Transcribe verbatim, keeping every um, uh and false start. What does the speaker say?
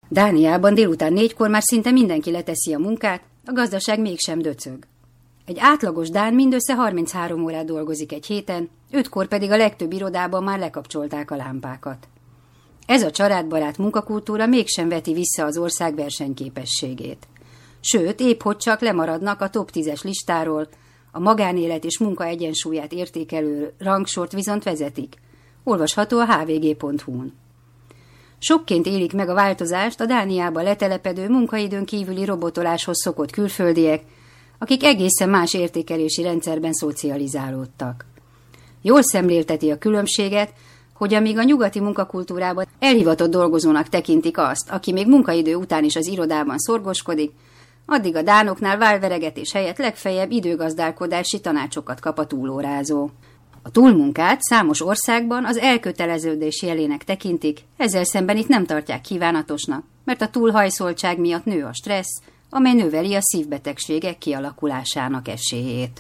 Dániában délután négykor már szinte mindenki leteszi a munkát, a gazdaság mégsem döcög. Egy átlagos dán mindössze harminchárom órát dolgozik egy héten, ötkor pedig a legtöbb irodában már lekapcsolták a lámpákat. Ez a családbarát munkakultúra mégsem veti vissza az ország versenyképességét. Sőt, épp hogy csak lemaradnak a top tízes listáról, a magánélet és munka egyensúlyát értékelő rangsort viszont vezetik. Olvasható a há vé gé pont hú-n. Sokként élik meg a változást a Dániába letelepedő munkaidőn kívüli robotoláshoz szokott külföldiek, akik egészen más értékelési rendszerben szocializálódtak. Jól szemlélteti a különbséget, hogy amíg a nyugati munkakultúrában elhivatott dolgozónak tekintik azt, aki még munkaidő után is az irodában szorgoskodik, addig a dánoknál válveregetés helyett legfeljebb időgazdálkodási tanácsokat kap a túlórázó. A túlmunkát számos országban az elköteleződés jelének tekintik, ezzel szemben itt nem tartják kívánatosnak, mert a túlhajszoltság miatt nő a stressz, amely növeli a szívbetegségek kialakulásának esélyét.